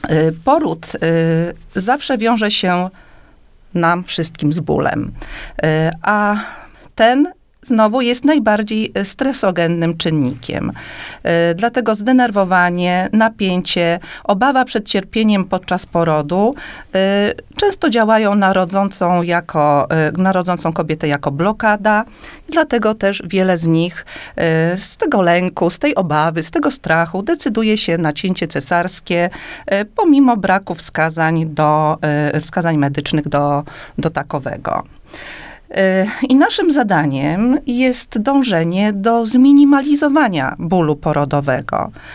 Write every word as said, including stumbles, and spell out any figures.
Poród zawsze wiąże się nam wszystkim z bólem, a ten znowu jest najbardziej stresogennym czynnikiem. Dlatego zdenerwowanie, napięcie, obawa przed cierpieniem podczas porodu często działają na rodzącą, jako, na rodzącą kobietę jako blokada. Dlatego też wiele z nich z tego lęku, z tej obawy, z tego strachu decyduje się na cięcie cesarskie, pomimo braku wskazań, do, wskazań medycznych do, do takowego. I naszym zadaniem jest dążenie do zminimalizowania bólu porodowego.